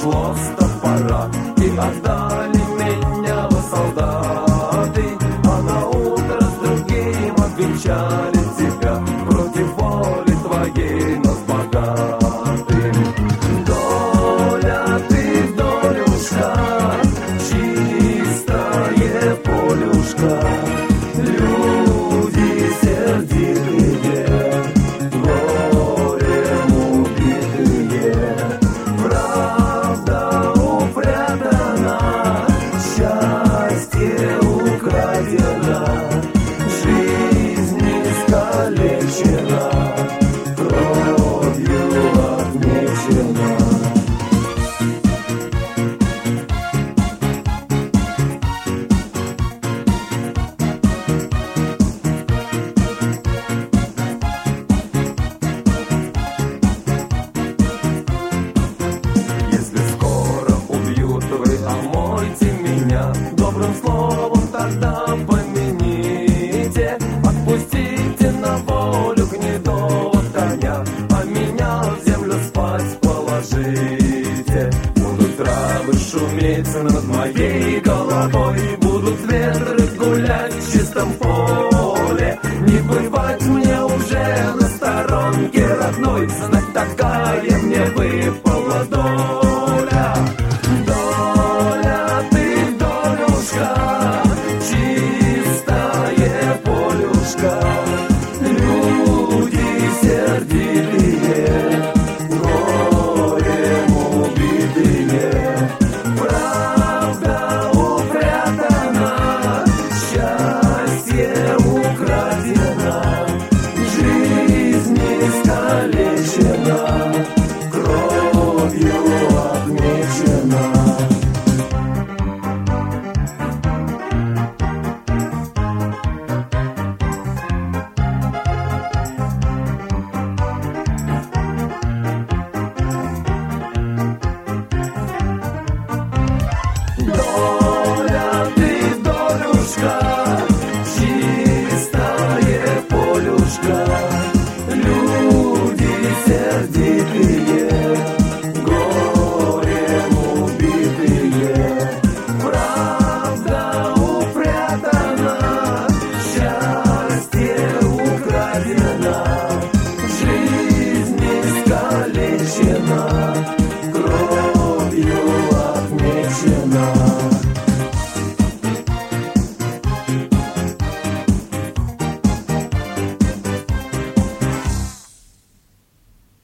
просто пора. И отдали меня в солдаты, а на утро с другим обвенчали тебя. Против воли твоей нас богатым. Доля ты, долюшка, чистое полюшка. Люди сердитые, горем убитые. Правда упрятана, счастье украдено, жизнь искалечена, кровью отмечена. Если скоро убьют вы, омойте меня добрым словом, тогда помяните. Отпустите на волю гнедого коня, а меня в землю спать положите. Будут травы шуметь над моей головой, будут ветры гулять в чистом поле. Не бывать мне уже на сторонке родной, знать такая мне выпала доля. Доля ты, долюшка, чистое полюшка. Люди сердитые, горем убитые. Правда упрятана, счастье украдено, жизнь искалечена.